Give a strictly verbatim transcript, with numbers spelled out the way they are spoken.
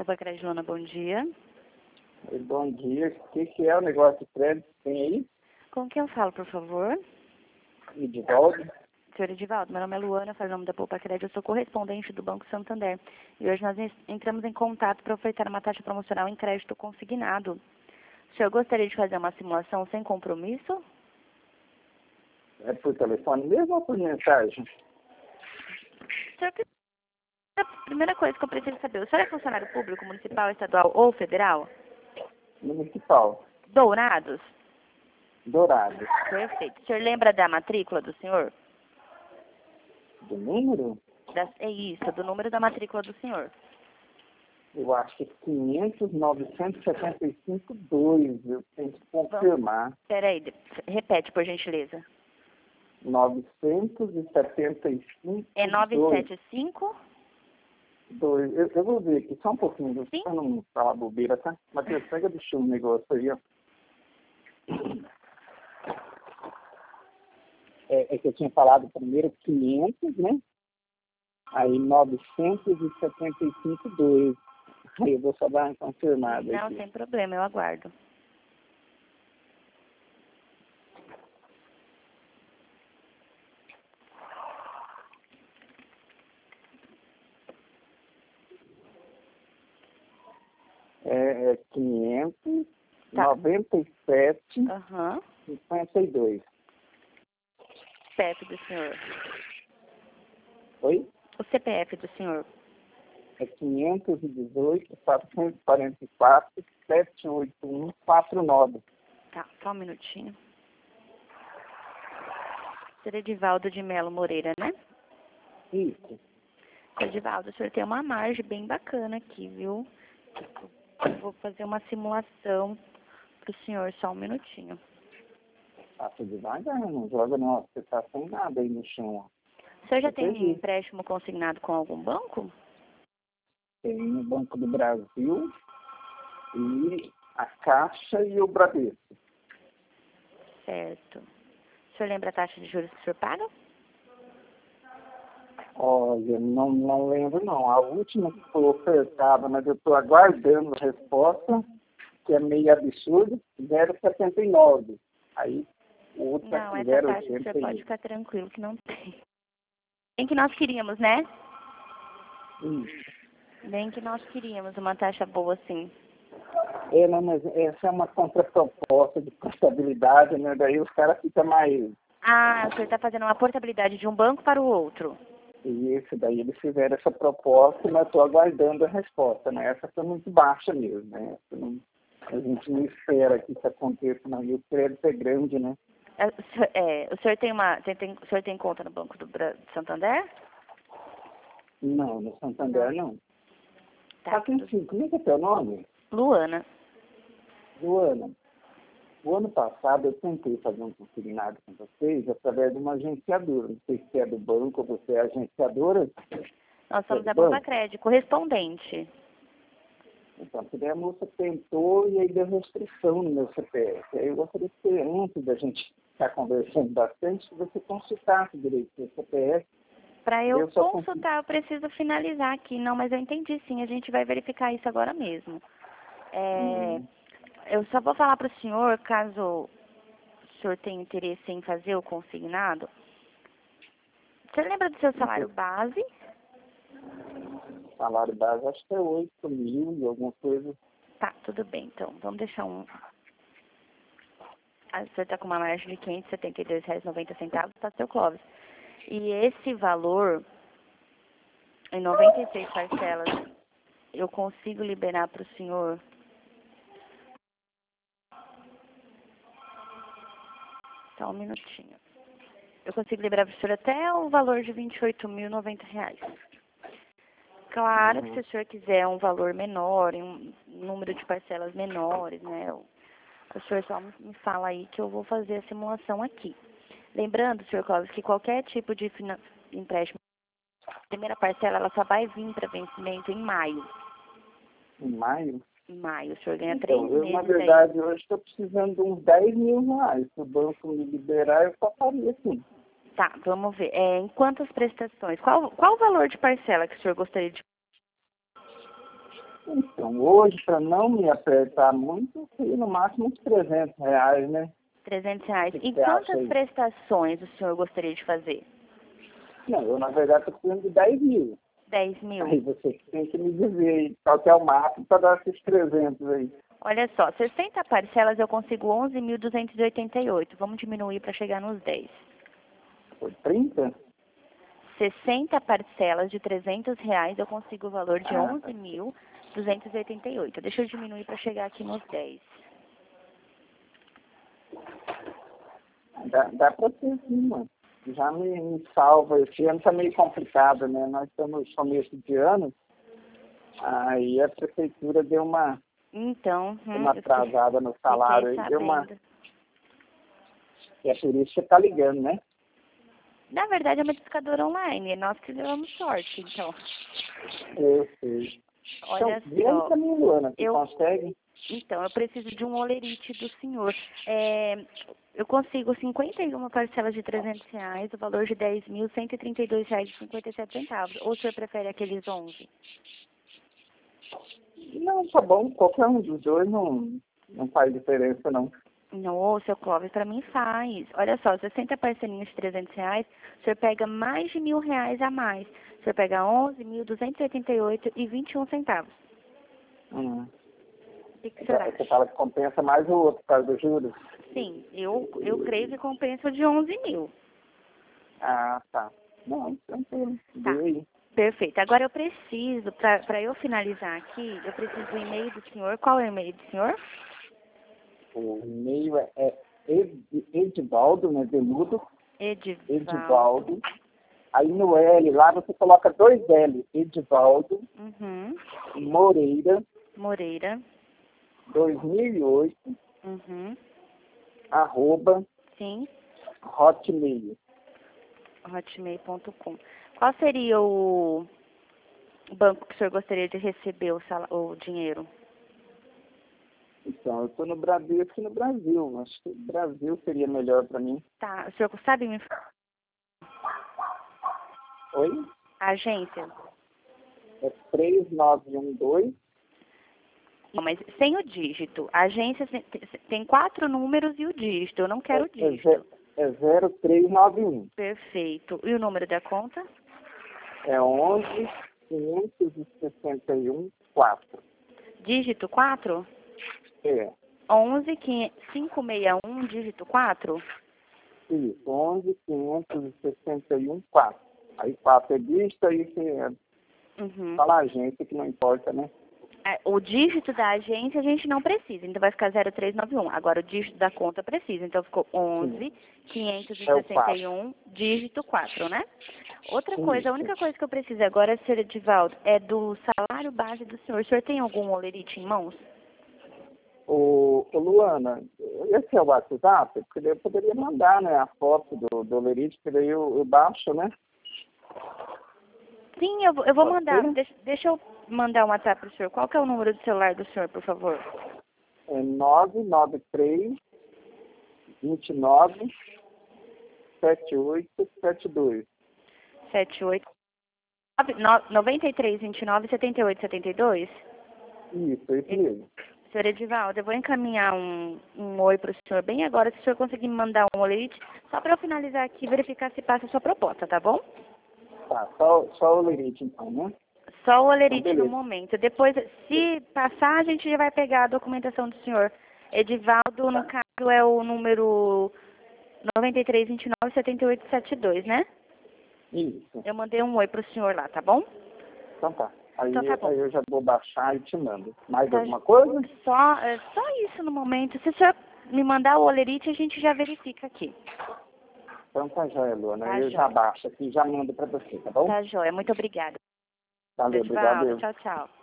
Poupa Crédito Lona, bom dia. Oi, bom dia. O que, que é o negócio de crédito que tem aí? Com quem eu falo, por favor? Edivaldo? Senhor Edivaldo, meu nome é Luana, falo o nome da Poupa Crédito, eu sou correspondente do Banco Santander. E hoje nós entramos em contato para ofertar uma taxa promocional em crédito consignado. O senhor gostaria de fazer uma simulação sem compromisso? É por telefone mesmo ou por mensagem? Senhor, a primeira coisa que eu preciso saber, o senhor é funcionário público, municipal, estadual ou federal? Municipal. Dourados? Dourado. Perfeito. O senhor lembra da matrícula do senhor? Do número? Da, é isso, do número da matrícula do senhor. Eu acho que é quinhentos, novecentos e setenta e cinco, dois. Eu tenho que confirmar. Espera aí, repete, por gentileza. novecentos e setenta e cinco, É novecentos e setenta e cinco? dois. Eu, eu vou ver aqui só um pouquinho, Sim. para não falar bobeira, tá? Matheus, pega deixa um negócio aí, ó. É, é que eu tinha falado primeiro quinhentos, né? Aí novecentos e setenta e cinco, dois. Aí eu vou só dar uma confirmada Não, aqui. sem problema, eu aguardo. É, é quinhentos, noventa e sete, Aham. cinquenta e dois. C P F do senhor. Oi? O C P F do senhor. É quinhentos e dezoito, quatrocentos e quarenta e quatro, setecentos e oitenta e um, quarenta e nove. Tá, só um minutinho. Senhor Edivaldo de Melo Moreira, né? Isso. Senhor Edivaldo, o senhor tem uma margem bem bacana aqui, viu? Eu vou fazer uma simulação pro senhor, só um minutinho. Passa devagar, não joga não. Você tá sem nada aí no chão, ó. O senhor já Eu tem perdi. empréstimo consignado com algum banco? Tem o Banco do Brasil e a Caixa e o Bradesco. Certo. O senhor lembra a taxa de juros que o senhor paga? Olha, não, não lembro não. A última que foi ofertada, mas eu estou aguardando a resposta, que é meio absurdo, zero vírgula setenta e nove. Aí o outro Não, é essa taxa o senhor pode zero vírgula oitenta e um. ficar tranquilo que não tem. Bem que nós queríamos, né? Isso. Bem que nós queríamos uma taxa boa, sim. É, não, mas essa é uma contraproposta de contabilidade, né? Daí os caras ficam mais... Ah, o senhor está fazendo uma portabilidade de um banco para o outro. E esse daí eles fizeram essa proposta, mas estou aguardando a resposta, né? Essa foi muito baixa mesmo, né? Essa não, a gente não espera que isso aconteça, não. E o crédito é grande, né? É, o senhor, é, o senhor tem uma, tem, tem, o senhor tem conta no Banco do Bra- de Santander? Não, no Santander não. Tá. Tá, tem sim. Como é que é teu nome? Luana. Luana. O ano passado eu tentei fazer um consignado com vocês através de uma agenciadora. Não sei se é do banco ou você é agenciadora. Nós somos É a do Poupa banco? Crédito, correspondente. Então, porque a moça tentou e aí deu restrição no meu C P F. Aí eu gostaria que, antes da gente estar conversando bastante, que você consultasse direito o seu C P F. Para eu, Eu só consultar, eu preciso finalizar aqui. Não, mas eu entendi sim, a gente vai verificar isso agora mesmo. É, Uhum. eu só vou falar para o senhor, caso o senhor tenha interesse em fazer o consignado. O senhor lembra do seu salário base? Salário base acho que é oito mil e alguma coisa. Tá, tudo bem. Então, vamos deixar um... Ah, o senhor está com uma margem de quinhentos e setenta e dois reais e noventa centavos, tá, seu Clóvis? E esse valor, em noventa e seis parcelas, eu consigo liberar para o senhor... Só um minutinho. Eu consigo liberar para o senhor até o valor de vinte e oito mil e noventa reais. Claro Uhum. que se o senhor quiser um valor menor, um número de parcelas menores, né? O, o senhor só me fala aí que eu vou fazer a simulação aqui. Lembrando, senhor Clóvis, que qualquer tipo de finan- empréstimo, a primeira parcela, ela só vai vir para vencimento em maio. Em maio? Em maio, o senhor ganha Então, três eu, na meses aí. verdade, hoje estou precisando de uns dez mil reais. Se o banco me liberar, eu só faria assim. Tá, vamos ver. É, em quantas prestações? Qual, qual o valor de parcela que o senhor gostaria de... Então, hoje, para não me apertar muito, seria no máximo uns trezentos reais, né? trezentos reais. O que E você acha quantas aí? prestações o senhor gostaria de fazer? Não, eu, na verdade, estou precisando de dez mil. dez mil? Aí você tem que me dizer aí qual que é o máximo para dar esses trezentos aí. Olha só, sessenta parcelas eu consigo onze mil duzentos e oitenta e oito. Vamos diminuir para chegar nos dez. Por trinta? sessenta parcelas de trezentos reais eu consigo o valor de Ah, onze mil duzentos e oitenta e oito. Deixa eu diminuir para chegar aqui nos dez. dá, dá para ser sim, mano. Já me, me salva. Esse ano está meio complicado, né? Nós estamos no começo de ano, aí a prefeitura deu uma, Então, deu hum, uma eu fiquei, atrasada no salário, fiquei aí deu uma... sabendo. E é por isso que você está ligando, né? Na verdade, é uma educadora online. É nós que levamos sorte, então. Eu sei. Olha Então, vê aí só. para mim, Luana, você Eu, consegue? então, eu preciso de um olerite do senhor. É, eu consigo cinquenta e uma parcelas de trezentos reais, o valor de dez mil cento e trinta e dois reais e cinquenta e sete centavos. Ou o senhor prefere aqueles onze? Não, tá bom. Qualquer um dos dois não, não faz diferença, não. Não, seu Clóvis, para mim faz. Olha só, sessenta parcelinhas de trezentos reais, o senhor pega mais de mil reais a mais. O senhor pega onze mil duzentos e oitenta e oito e vinte e um centavos. Hum. O que, que o senhor Você acha? fala que compensa mais o outro por causa dos juros? Sim, eu, eu creio que compensa o de onze mil. Ah, tá. Não, tranquilo. Tá, Vê aí. perfeito. Agora eu preciso, para eu finalizar aqui, eu preciso do e-mail do senhor. Qual é o e-mail do senhor? O e-mail é, é Ed- Edivaldo, né? Demudo. Edivaldo. Edivaldo. Aí no L lá você coloca dois L. Edivaldo Uhum. Moreira, Moreira. dois mil e oito, Uhum. arroba Sim. hotmail. hotmail ponto com. Qual seria o banco que o senhor gostaria de receber o, sal... o dinheiro? Então, eu estou no Brasil, aqui no Brasil. Acho que o Brasil seria melhor para mim. Tá, o senhor sabe me Oi? a agência? É três nove um dois. Não, mas sem o dígito. A agência tem tem quatro números e o dígito. Eu não quero o É, é, dígito. ze- é zero três nove um. Perfeito. E o número da conta? É onze quinhentos e sessenta e um quatro. Dígito quatro? É, onze quinhentos e sessenta e um, dígito quatro? isso, onze quinhentos e sessenta e um quatro. Aí quatro é dígito, aí você Uhum. fala a agência que não importa, né? É, o dígito da agência a gente não precisa, então vai ficar zero três nove um. Agora o dígito da conta precisa, então ficou onze quinhentos e É o sessenta e quatro. um, dígito quatro, né? Outra coisa, a Isso. única coisa que eu preciso agora, senhor Edivaldo, é do salário base do senhor. O senhor tem algum olerite em mãos? Ô, ô, Luana, esse é o WhatsApp? Porque daí eu poderia mandar, né, a foto do, do Lerite, que daí eu, eu baixo, né? Sim, eu vou, eu vou Pode mandar. ser? Deixa, deixa eu mandar um WhatsApp para o senhor. Qual que é o número do celular do senhor, por favor? É nove nove três, dois nove, sete oito sete dois. sete oito noventa e três vinte e nove setenta e oito setenta e dois? Isso, esse mesmo. Senhor Edivaldo, eu vou encaminhar um, um oi para o senhor bem agora, se o senhor conseguir me mandar um olerite, só para eu finalizar aqui e verificar se passa a sua proposta, tá bom? Tá, só, só o Lerite então, né? Só o Então, olerite no beleza. momento. Depois, se passar, a gente já vai pegar a documentação do senhor. Edivaldo, no caso, é o número noventa e três vinte e nove setenta e oito setenta e dois, né? Isso. Eu mandei um oi para o senhor lá, tá bom? Então tá. Aí, Então tá bom. aí eu já vou baixar e te mando. Mais Tá, alguma coisa? só, é, só isso no momento. Se o senhor me mandar o olerite, a gente já verifica aqui. Então tá jóia, Luana. Tá eu jóia. já baixo aqui e já mando pra você, tá bom? Tá, joia. Muito obrigada. Valeu, obrigado. Edivaldo, eu. tchau, tchau.